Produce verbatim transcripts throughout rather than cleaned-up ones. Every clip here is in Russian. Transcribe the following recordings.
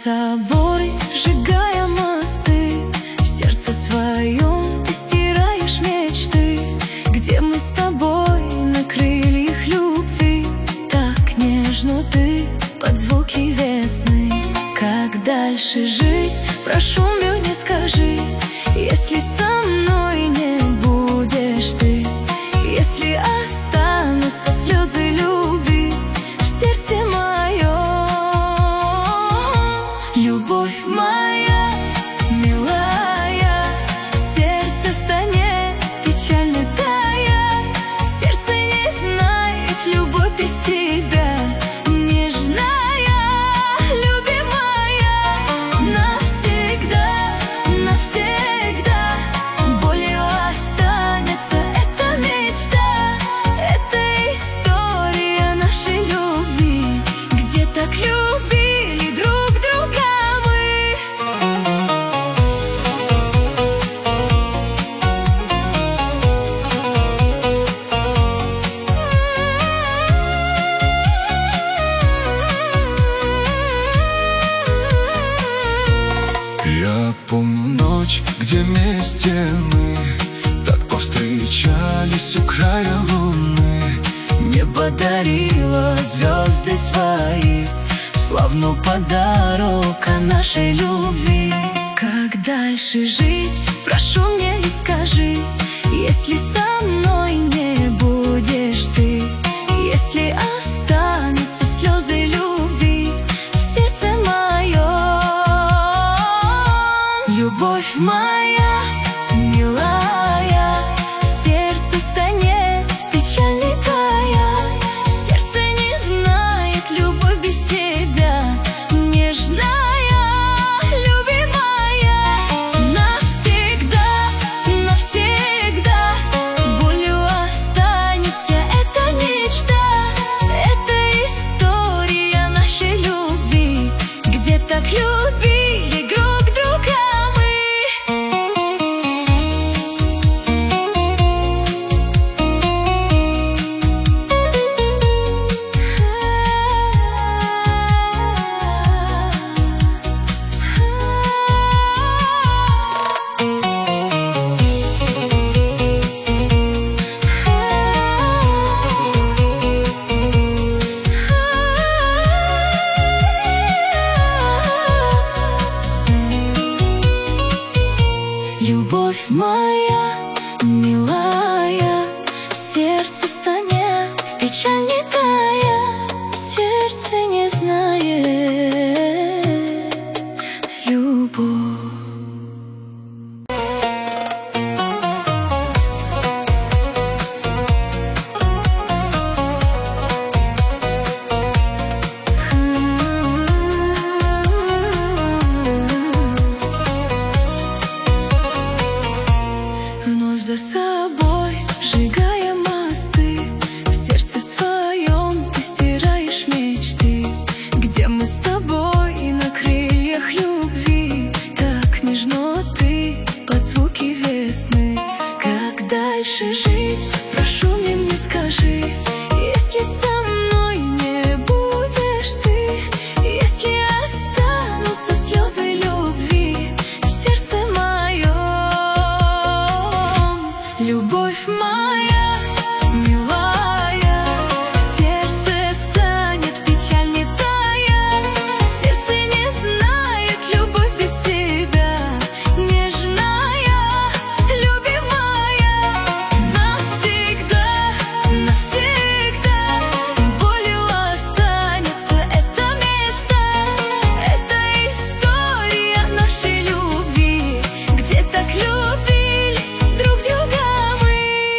собой, сжигая мосты. В сердце своем ты стираешь мечты, где мы с тобой на крыльях любви. Так нежно ты под звуки весны. Как дальше жить, прошу, мне скажи, если со мной не будешь ты, если останутся слезы любви в сердце моем. Любовь моя, милая, сердце станет печально тая. Сердце не знает любовь без тебя, нежная, любимая. Навсегда, навсегда болью останется эта мечта. Это история нашей любви, где так любили друг друга мы. Я помню ночь, где вместе мы так повстречались у края луны. Небо дарило звезды свои, словно подарок о нашей любви. Как дальше жить, прошу, мне и скажи, если со мной не будешь ты, если останутся слезы любви в сердце моем. Любовь моя, милая, сердце станет печальной тая. Сердце не знает любовь без тебя, нежная, любимая. Навсегда, навсегда болью останется эта мечта. Это история нашей любви, где так любили друг друга мы. Любовь моя, милая, сердце станет печальней тая. Сердце не знает любовь. Вновь за собой, сжигая мосты, в сердце своем ты стираешь мечты, где мы с тобой на крыльях любви. Так нежно ты под звуки весны. Как дальше жить, прошу, мне мне скажи, если со мной не будешь ты, если останутся слезы любви в сердце моем. Любовь моя, милая, сердце станет печальней тая. Сердце не знает любовь без тебя, нежная, любимая. Навсегда, навсегда болью останется эта мечта. Это история нашей любви, где так любили друг друга мы.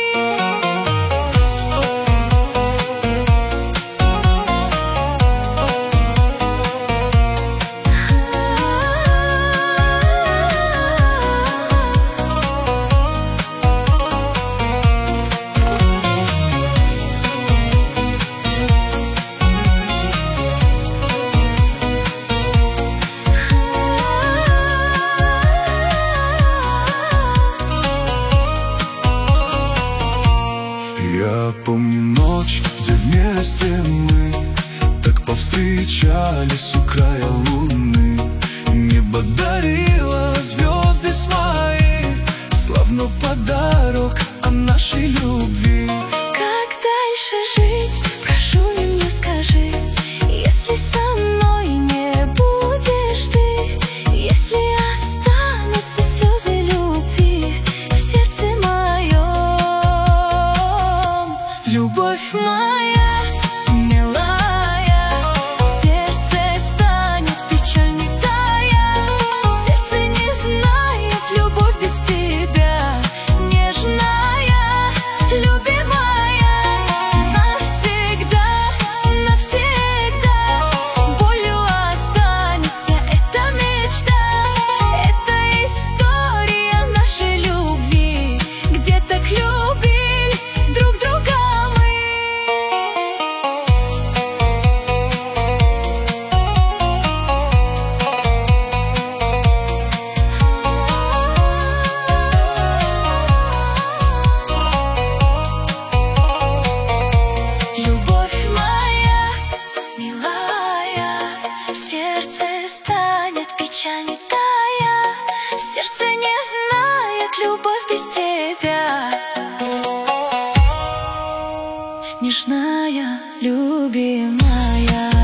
Я помню ночь, где вместе мы так повстречались у края луны. озарила звезды свои, словно подарок о нашей любви. Как дальше жить? Прошу, не мне скажи, если со мной не будешь ты, если останутся слезы любви в сердце моем. Любовь моя, милая, сердце станет печаль не тая, сердце не знает любовь без тебя, нежная, любимая, навсегда, навсегда болью останется эта мечта, это история нашей любви, где так любили друг друга мы. Любовь моя, милая, сердце станет печаль не тая, сердце не знает любовь без тебя, нежная, любимая.